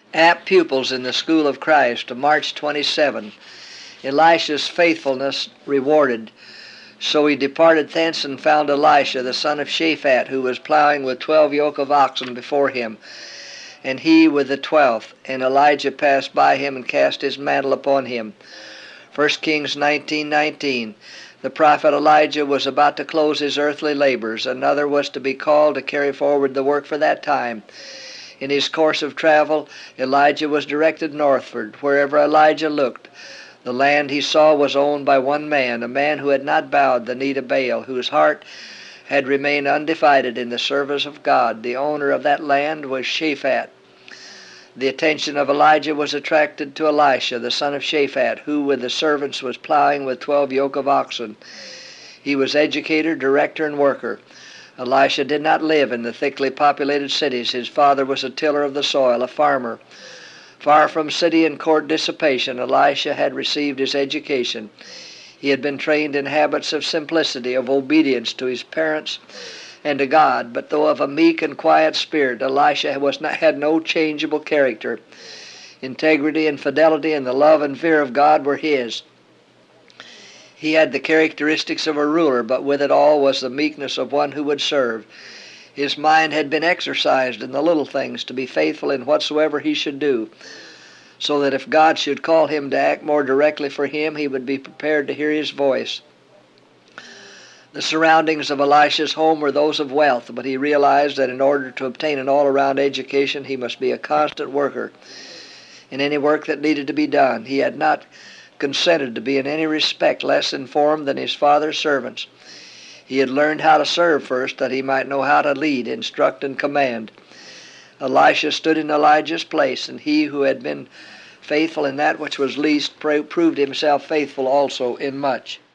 Apt Pupils in the School of Christ, March 27. Elisha's faithfulness rewarded. So he departed thence and found Elisha, the son of Shaphat, who was plowing with 12 yoke of oxen before him, and he with the 12th. And Elijah passed by him and cast his mantle upon him. 1 Kings 19:19. The prophet Elijah was about to close his earthly labors. Another was to be called to carry forward the work for that time. In his course of travel, Elijah was directed northward. Wherever Elijah looked, the land he saw was owned by one man, a man who had not bowed the knee to Baal, whose heart had remained undivided in the service of God. The owner of that land was Shaphat. The attention of Elijah was attracted to Elisha, the son of Shaphat, who with the servants was plowing with 12 yoke of oxen. He was educator, director, and worker. Elisha did not live in the thickly populated cities. His father was a tiller of the soil, a farmer. Far from city and court dissipation, Elisha had received his education. He had been trained in habits of simplicity, of obedience to his parents and to God. But though of a meek and quiet spirit, Elisha had no changeable character. Integrity and fidelity and the love and fear of God were his. He had the characteristics of a ruler, but with it all was the meekness of one who would serve. His mind had been exercised in the little things, to be faithful in whatsoever he should do, so that if God should call him to act more directly for him, he would be prepared to hear his voice. The surroundings of Elisha's home were those of wealth, but he realized that in order to obtain an all-around education, he must be a constant worker in any work that needed to be done. He had not consented to be in any respect less informed than his father's servants. He had learned how to serve first, that he might know how to lead, instruct, and command. Elisha stood in Elijah's place, and he who had been faithful in that which was least proved himself faithful also in much.